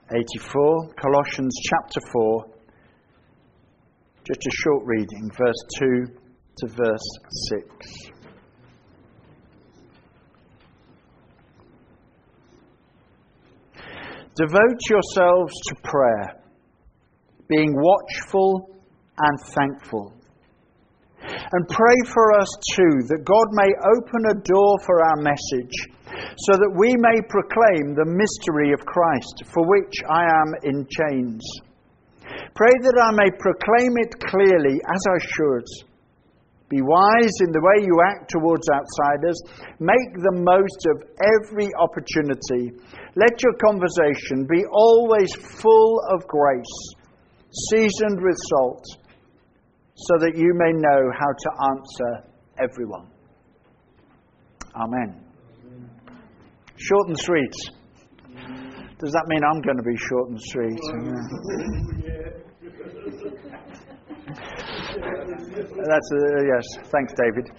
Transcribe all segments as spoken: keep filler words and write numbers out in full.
eighty-four, Colossians chapter four, just a short reading, verse two to verse six. Devote yourselves to prayer, being watchful and thankful. And pray for us too, that God may open a door for our message, so that we may proclaim the mystery of Christ, for which I am in chains. Pray that I may proclaim it clearly, as I should. Be wise in the way you act towards outsiders. Make the most of every opportunity. Let your conversation be always full of grace, seasoned with salt, so that you may know how to answer everyone. Amen. Short and sweet. Does that mean I'm going to be short and sweet? That's a, yes. Thanks, David.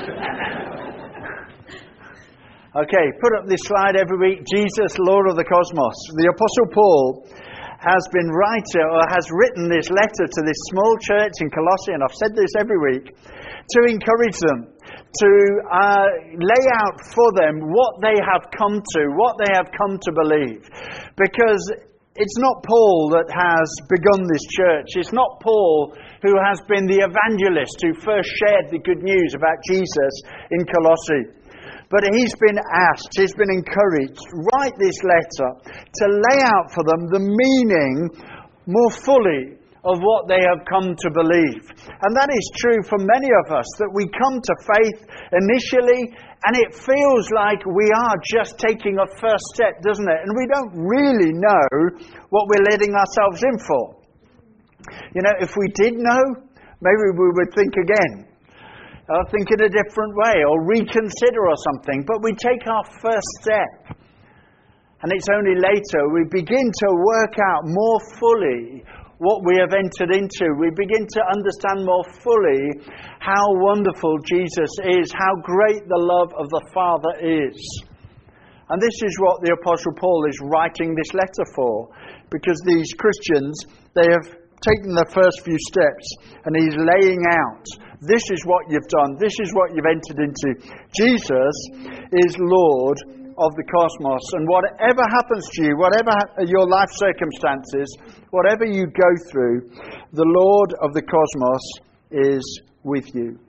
Okay, put up this slide every week. Jesus, Lord of the Cosmos. The Apostle Paul has been writer or has written this letter to this small church in Colossae, and I've said this every week, to encourage them, to uh, lay out for them what they have come to, what they have come to believe. Because it's not Paul that has begun this church. It's not Paul who has been the evangelist who first shared the good news about Jesus in Colossae. But he's been asked, he's been encouraged, write this letter to lay out for them the meaning more fully of what they have come to believe. And that is true for many of us, that we come to faith initially and it feels like we are just taking a first step, doesn't it? And we don't really know what we're letting ourselves in for. You know, if we did know, maybe we would think again. Or think in a different way, or reconsider or something. But we take our first step. And it's only later we begin to work out more fully what we have entered into. We begin to understand more fully how wonderful Jesus is, how great the love of the Father is. And this is what the Apostle Paul is writing this letter for. Because these Christians, they have taken the first few steps, and he's laying out, this is what you've done, this is what you've entered into. Jesus is Lord of the cosmos, and whatever happens to you, whatever your life circumstances, whatever you go through, the Lord of the cosmos is with you.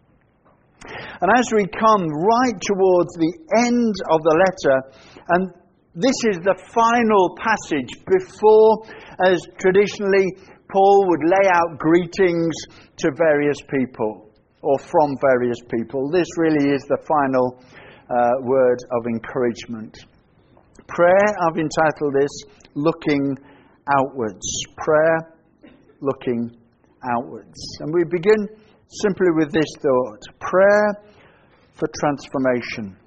And as we come right towards the end of the letter, and this is the final passage before, as traditionally Paul would lay out greetings to various people, or from various people. This really is the final uh, word of encouragement. Prayer, I've entitled this, Looking Outwards. Prayer, looking outwards. And we begin simply with this thought. Prayer for transformation.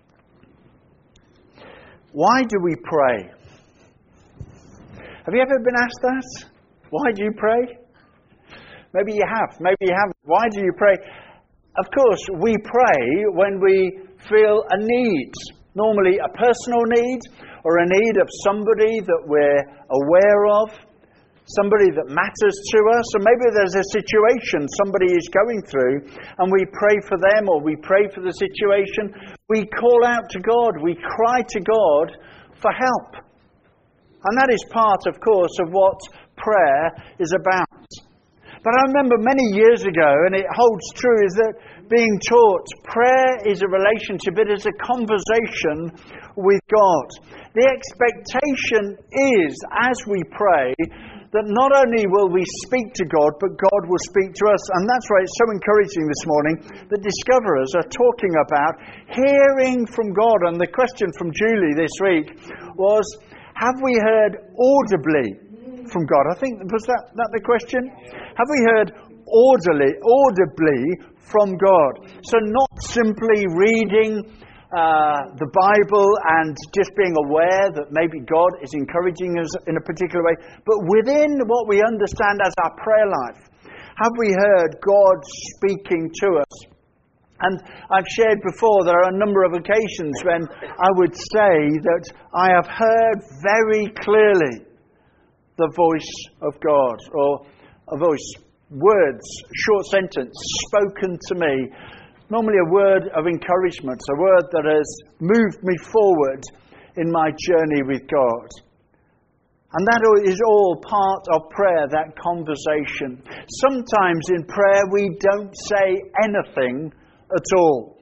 Why do we pray? Have you ever been asked that? Why do you pray? Maybe you have, maybe you haven't. Why do you pray? Of course, we pray when we feel a need. Normally a personal need, or a need of somebody that we're aware of, somebody that matters to us, or maybe there's a situation somebody is going through, and we pray for them, or we pray for the situation. We call out to God, we cry to God for help. And that is part, of course, of what prayer is about. But I remember many years ago, and it holds true, is that being taught prayer is a relationship, it is a conversation with God. The expectation is, as we pray, that not only will we speak to God, but God will speak to us. And that's why it's so encouraging this morning that Discoverers are talking about hearing from God. And the question from Julie this week was, have we heard audibly from God? I think, was that, that the question? Have we heard audibly, audibly from God? So not simply reading uh, the Bible and just being aware that maybe God is encouraging us in a particular way, but within what we understand as our prayer life, have we heard God speaking to us? And I've shared before, there are a number of occasions when I would say that I have heard very clearly the voice of God, or a voice, words, short sentence spoken to me. Normally a word of encouragement, a word that has moved me forward in my journey with God. And that is all part of prayer, that conversation. Sometimes in prayer we don't say anything at all.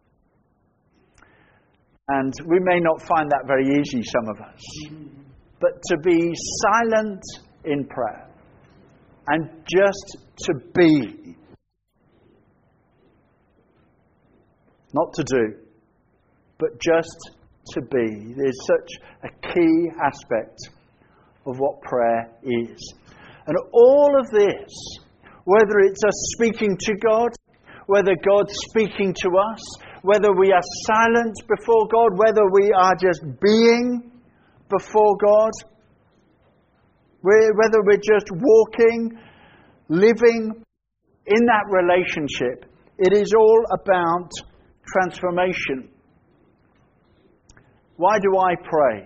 And we may not find that very easy, some of us. But to be silent in prayer and just to be. Not to do, but just to be. There's such a key aspect of what prayer is. And all of this, whether it's us speaking to God, whether God's speaking to us, whether we are silent before God, whether we are just being before God, whether we're just walking, living in that relationship, it is all about transformation. Why do I pray?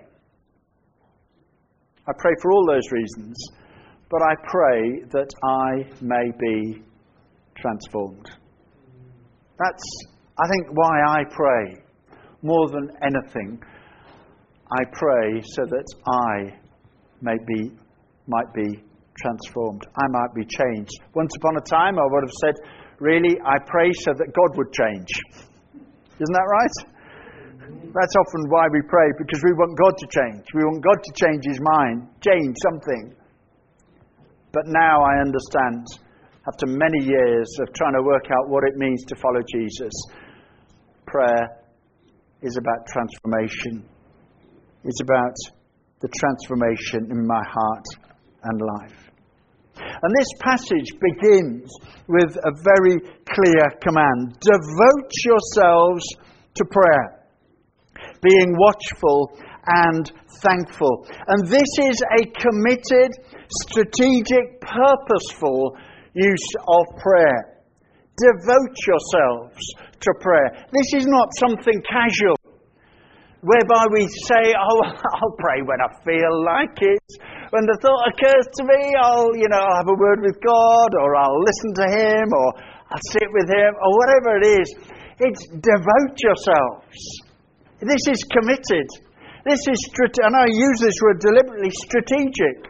I pray for all those reasons, but I pray that I may be transformed. That's, I think, why I pray more than anything. I pray so that I may be, might be transformed. I might be changed. Once upon a time, I would have said, really, I pray so that God would change. Isn't that right? That's often why we pray, because we want God to change. We want God to change His mind, change something. But now I understand, after many years of trying to work out what it means to follow Jesus, prayer is about transformation. It's about the transformation in my heart and life. And this passage begins with a very clear command. Devote yourselves to prayer, being watchful and thankful. And this is a committed, strategic, purposeful use of prayer. Devote yourselves to prayer. This is not something casual, whereby we say, oh, I'll pray when I feel like it. When the thought occurs to me, I'll, you know, I'll have a word with God, or I'll listen to Him, or I'll sit with Him, or whatever it is. It's devote yourselves. This is committed. This is, and I use this word deliberately, strategic.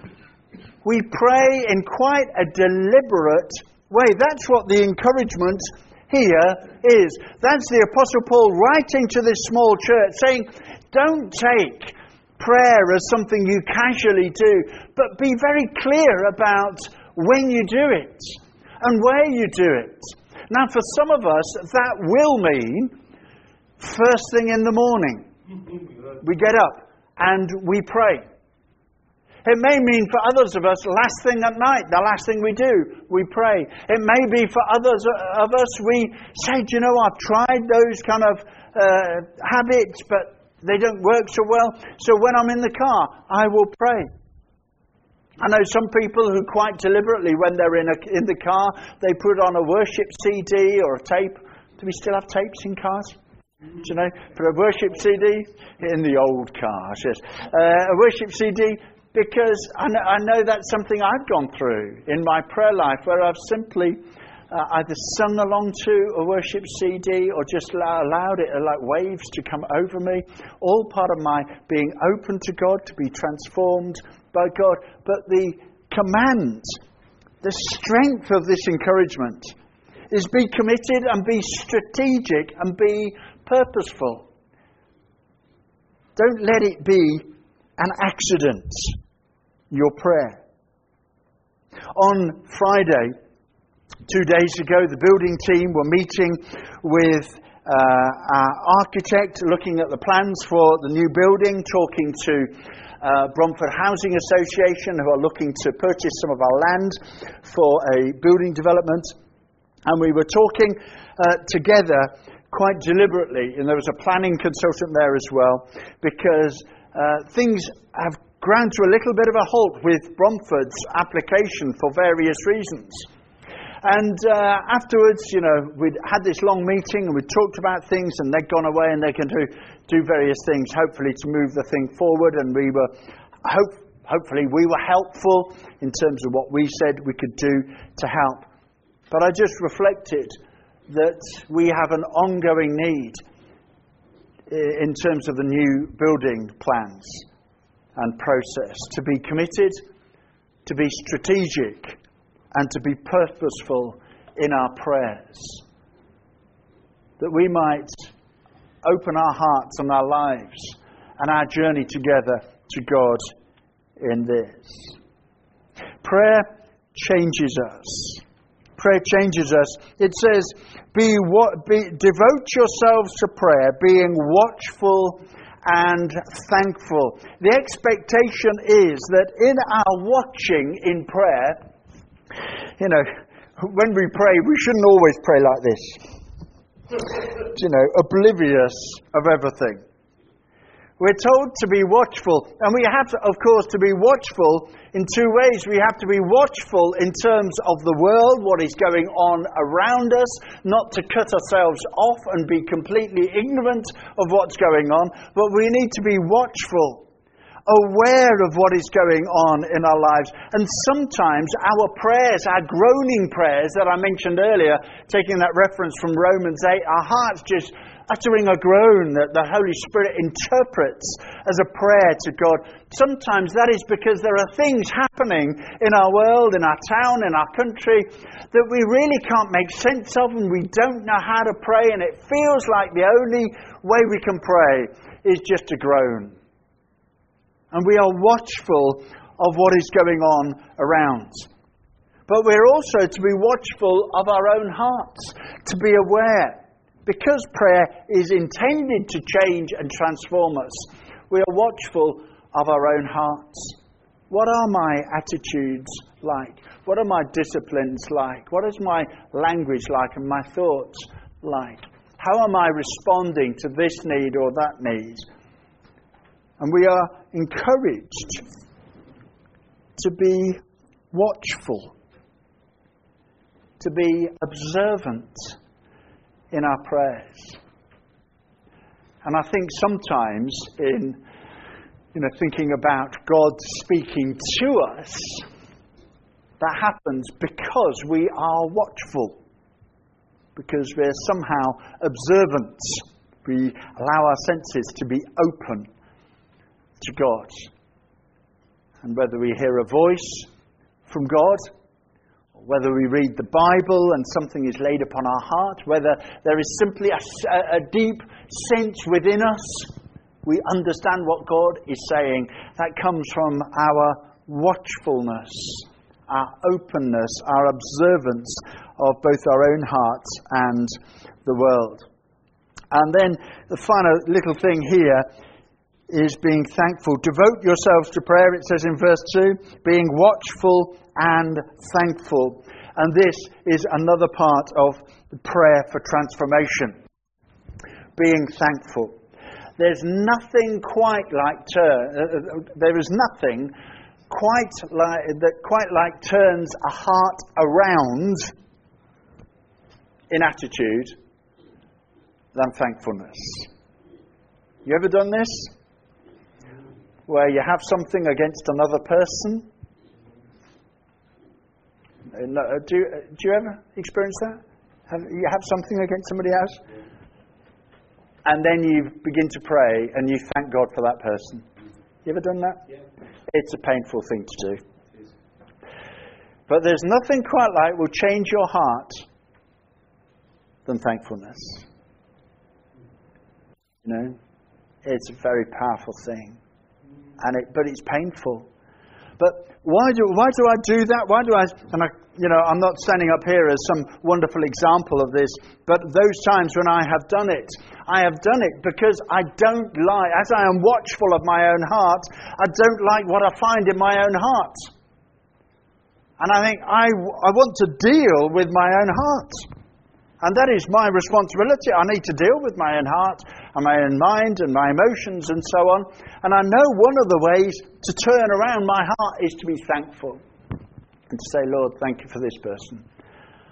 We pray in quite a deliberate way. That's what the encouragement here is. That's the Apostle Paul writing to this small church, saying, don't take prayer as something you casually do, but be very clear about when you do it and where you do it. Now, for some of us, that will mean first thing in the morning. We get up and we pray. It may mean for others of us, last thing at night, the last thing we do, we pray. It may be for others of us, we say, do you know, I've tried those kind of uh, habits, but they don't work so well. So when I'm in the car, I will pray. I know some people who quite deliberately, when they're in a, in the car, they put on a worship C D or a tape. Do we still have tapes in cars? Do you know, for a worship C D? In the old cars, yes. Uh, a worship C D, because I know, I know that's something I've gone through in my prayer life, where I've simply uh, either sung along to a worship C D or just allowed it like waves to come over me. All part of my being open to God, to be transformed by God. But the command, the strength of this encouragement is be committed and be strategic and be purposeful. Don't let it be an accident, your prayer. On Friday, two days ago, the building team were meeting with uh, our architect, looking at the plans for the new building, talking to uh, Bromford Housing Association, who are looking to purchase some of our land for a building development. And we were talking uh, together quite deliberately, and there was a planning consultant there as well, because uh, things have ground to a little bit of a halt with Bromford's application for various reasons. And uh, afterwards, you know, we'd had this long meeting and we'd talked about things, and they'd gone away and they can do, do various things, hopefully to move the thing forward. And we were, hope, hopefully we were helpful in terms of what we said we could do to help. But I just reflected that we have an ongoing need in terms of the new building plans and process to be committed, to be strategic, and to be purposeful in our prayers, that we might open our hearts and our lives and our journey together to God in this. Prayer changes us. Prayer changes us. It says, be what be devote yourselves to prayer, being watchful and thankful. The expectation is that in our watching in prayer, you know, when we pray, we shouldn't always pray like this. You know, oblivious of everything. We're told to be watchful, and we have, to, of course, to be watchful in two ways. We have to be watchful in terms of the world, what is going on around us, not to cut ourselves off and be completely ignorant of what's going on, but we need to be watchful, aware of what is going on in our lives. And sometimes our prayers, our groaning prayers that I mentioned earlier, taking that reference from Romans eight, our hearts just uttering a groan that the Holy Spirit interprets as a prayer to God. Sometimes that is because there are things happening in our world, in our town, in our country, that we really can't make sense of, and we don't know how to pray, and it feels like the only way we can pray is just to groan. And we are watchful of what is going on around. But we're also to be watchful of our own hearts, to be aware. Because prayer is intended to change and transform us, we are watchful of our own hearts. What are my attitudes like? What are my disciplines like? What is my language like and my thoughts like? How am I responding to this need or that need? And we are encouraged to be watchful, to be observant in our prayers. And I think sometimes in you know thinking about God speaking to us, that happens because we are watchful, because we're somehow observant. We allow our senses to be open to God. And whether we hear a voice from God, whether we read the Bible and something is laid upon our heart, whether there is simply a, a deep sense within us, we understand what God is saying. That comes from our watchfulness, our openness, our observance of both our own hearts and the world. And then the final little thing here is being thankful. Devote yourselves to prayer, it says in verse two, being watchful and thankful. And this is another part of prayer for transformation. Being thankful. There's nothing quite like turn. Uh, there is nothing quite like that quite like turns a heart around in attitude than thankfulness. You ever done this? Where you have something against another person? Do you, do you ever experience that? Have, you have something against somebody else? And then you begin to pray and you thank God for that person. You ever done that? Yeah. It's a painful thing to do. But there's nothing quite like will change your heart than thankfulness. You know? It's a very powerful thing. And it, but it's painful. But why do why do I do that? Why do I? And I, you know, I'm not standing up here as some wonderful example of this. But those times when I have done it, I have done it because I don't like. As I am watchful of my own heart, I don't like what I find in my own heart. And I think I I want to deal with my own heart. And that is my responsibility. I need to deal with my own heart and my own mind and my emotions and so on. And I know one of the ways to turn around my heart is to be thankful. And to say, Lord, thank you for this person.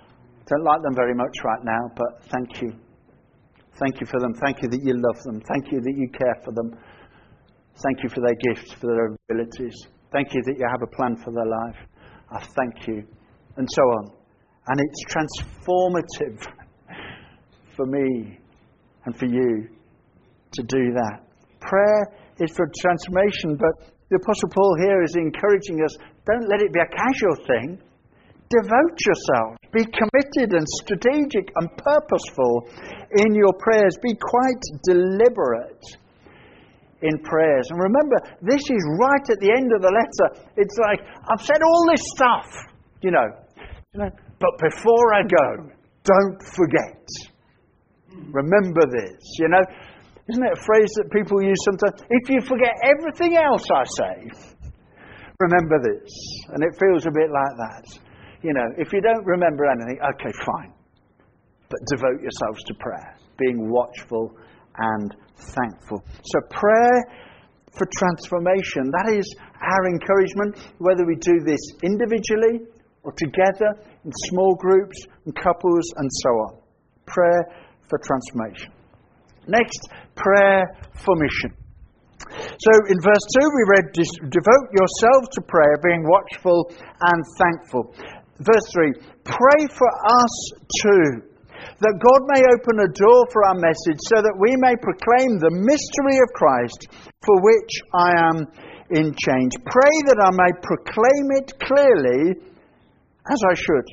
Don't like them very much right now, but thank you. Thank you for them. Thank you that you love them. Thank you that you care for them. Thank you for their gifts, for their abilities. Thank you that you have a plan for their life. I thank you. And so on. And it's transformative for me and for you to do that. Prayer is for transformation, but the Apostle Paul here is encouraging us, don't let it be a casual thing. Devote yourself. Be committed and strategic and purposeful in your prayers. Be quite deliberate in prayers. And remember, this is right at the end of the letter. It's like, I've said all this stuff, you know, you know, but before I go, don't forget. Remember this, you know. Isn't it a phrase that people use sometimes? If you forget everything else I say, remember this. And it feels a bit like that. You know, if you don't remember anything, okay, fine. But devote yourselves to prayer, being watchful and thankful. So prayer for transformation, that is our encouragement, whether we do this individually or together in small groups and couples and so on. Prayer for transformation. Next, prayer for mission. So in verse two we read, devote yourselves to prayer, being watchful and thankful. Verse three, pray for us too, that God may open a door for our message so that we may proclaim the mystery of Christ, for which I am in chains. Pray that I may proclaim it clearly as I should.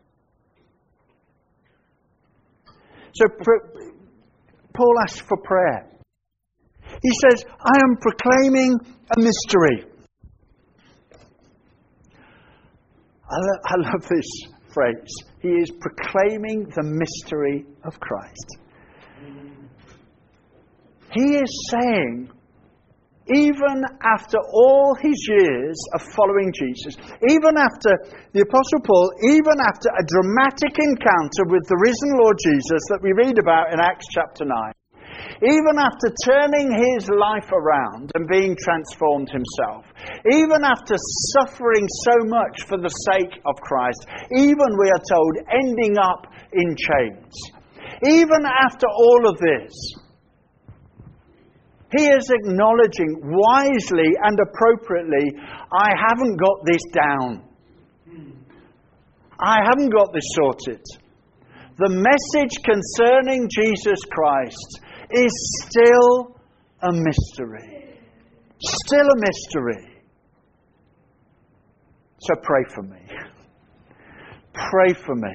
So Paul asks for prayer. He says, I am proclaiming a mystery. I, lo- I love this phrase. He is proclaiming the mystery of Christ. He is saying, even after all his years of following Jesus, even after the Apostle Paul, even after a dramatic encounter with the risen Lord Jesus that we read about in Acts chapter nine, even after turning his life around and being transformed himself, even after suffering so much for the sake of Christ, even, we are told, ending up in chains, even after all of this, he is acknowledging wisely and appropriately, I haven't got this down. I haven't got this sorted. The message concerning Jesus Christ is still a mystery. Still a mystery. So pray for me. Pray for me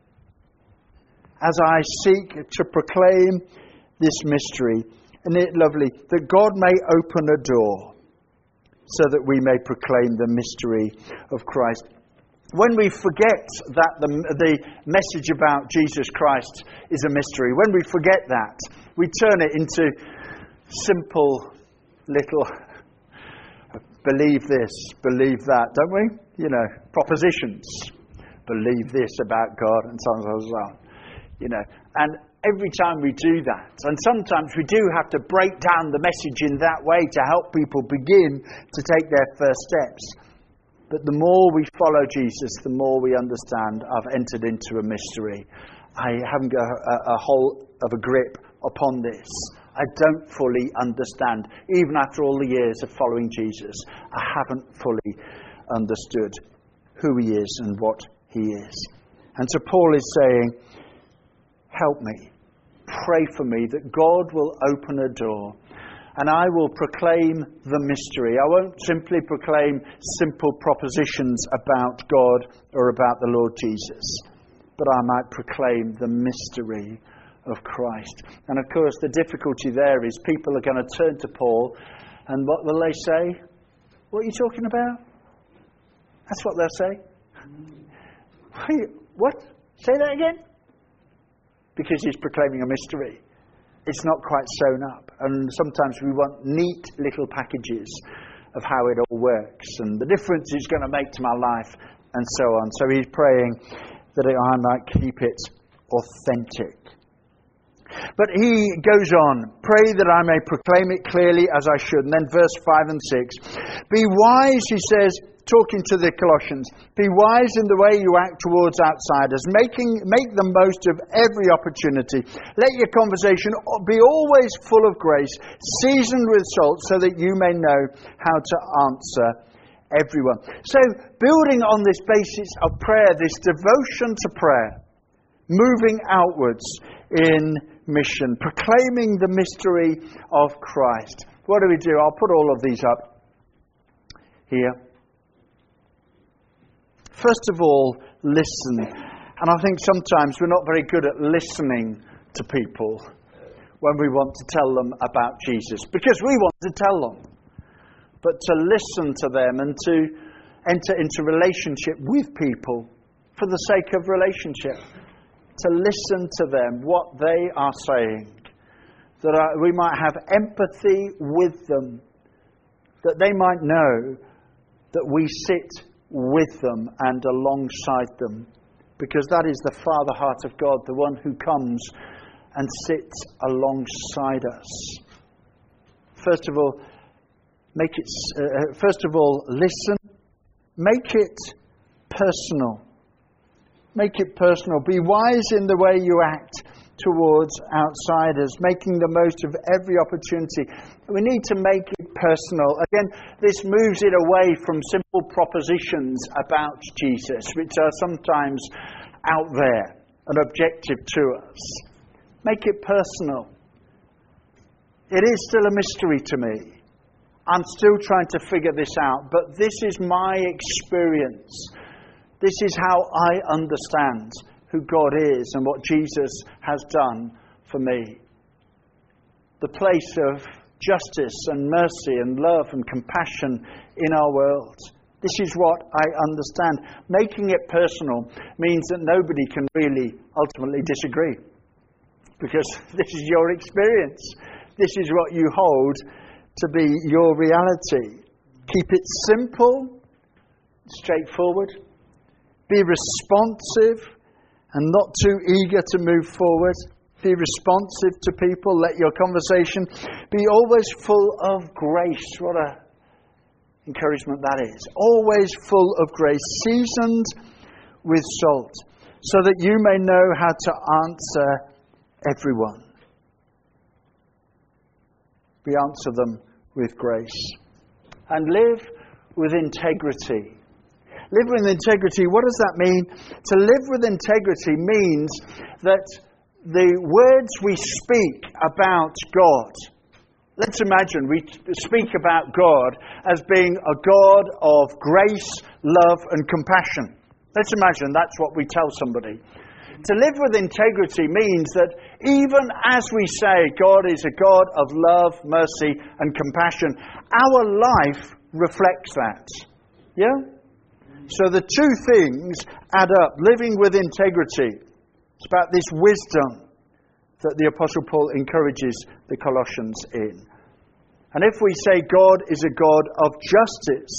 as I seek to proclaim this mystery. Isn't it lovely that God may open a door so that we may proclaim the mystery of Christ? When we forget that the, the message about Jesus Christ is a mystery, when we forget that, we turn it into simple little believe this, believe that, don't we? You know, propositions. Believe this about God and so on and so on. You know, and every time we do that, and sometimes we do have to break down the message in that way to help people begin to take their first steps. But the more we follow Jesus, the more we understand I've entered into a mystery. I haven't got a, a whole of a grip upon this. I don't fully understand. Even after all the years of following Jesus, I haven't fully understood who he is and what he is. And so Paul is saying, help me. Pray for me that God will open a door and I will proclaim the mystery. I won't simply proclaim simple propositions about God or about the Lord Jesus, but I might proclaim the mystery of Christ. And of course the difficulty there is people are going to turn to Paul and what will they say? What are you talking about? That's what they'll say. What? Say that again? Because he's proclaiming a mystery. It's not quite sewn up. And sometimes we want neat little packages of how it all works and the difference it's going to make to my life and so on. So he's praying that I might keep it authentic. But he goes on, pray that I may proclaim it clearly as I should. And then verse five and six. Be wise, he says, talking to the Colossians, be wise in the way you act towards outsiders, making make the most of every opportunity. Let your conversation be always full of grace, seasoned with salt, so that you may know how to answer everyone. So, building on this basis of prayer, this devotion to prayer, moving outwards in mission, proclaiming the mystery of Christ. What do we do? I'll put all of these up here. First of all, listen. And I think sometimes we're not very good at listening to people when we want to tell them about Jesus, because we want to tell them. But to listen to them and to enter into relationship with people for the sake of relationship. To listen to them, what they are saying. That we might have empathy with them. That they might know that we sit with them and alongside them. Because that is the Father heart of God, the one who comes and sits alongside us. First of all, make it. Uh, first of all, listen. Make it personal. Make it personal. Be wise in the way you act towards outsiders, making the most of every opportunity. We need to make it personal. Again, this moves it away from simple propositions about Jesus, which are sometimes out there and objective to us. Make it personal. It is still a mystery to me. I'm still trying to figure this out, but this is my experience. This is how I understand who God is and what Jesus has done for me. The place of justice and mercy and love and compassion in our world. This is what I understand. Making it personal means that nobody can really ultimately disagree. Because this is your experience. This is what you hold to be your reality. Keep it simple, straightforward. Be responsive and not too eager to move forward. Be responsive to people. Let your conversation be always full of grace. What a encouragement that is. Always full of grace, seasoned with salt, so that you may know how to answer everyone. We answer them with grace. And live with integrity. Live with integrity. What does that mean? To live with integrity means that the words we speak about God, let's imagine we speak about God as being a God of grace, love and compassion. Let's imagine that's what we tell somebody. To live with integrity means that even as we say God is a God of love, mercy and compassion, our life reflects that. Yeah? So the two things add up. Living with integrity. It's about this wisdom that the Apostle Paul encourages the Colossians in. And if we say God is a God of justice,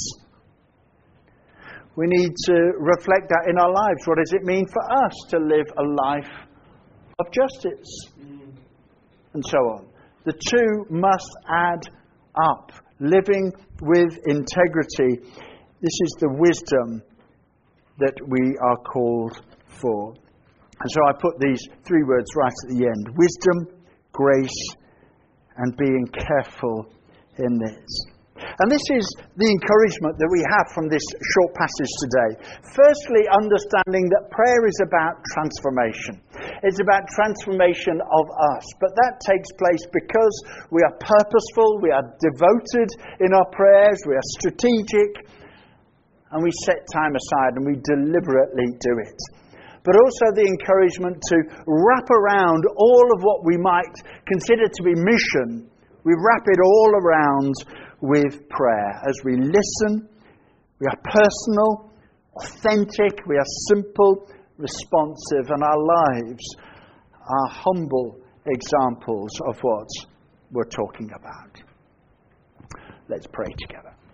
we need to reflect that in our lives. What does it mean for us to live a life of justice? And so on. The two must add up. Living with integrity. This is the wisdom that we are called for. And so I put these three words right at the end. Wisdom, grace, and being careful in this. And this is the encouragement that we have from this short passage today. Firstly, understanding that prayer is about transformation. It's about transformation of us. But that takes place because we are purposeful, we are devoted in our prayers, we are strategic, and we set time aside and we deliberately do it. But also the encouragement to wrap around all of what we might consider to be mission. We wrap it all around with prayer. As we listen, we are personal, authentic, we are simple, responsive, and our lives are humble examples of what we're talking about. Let's pray together.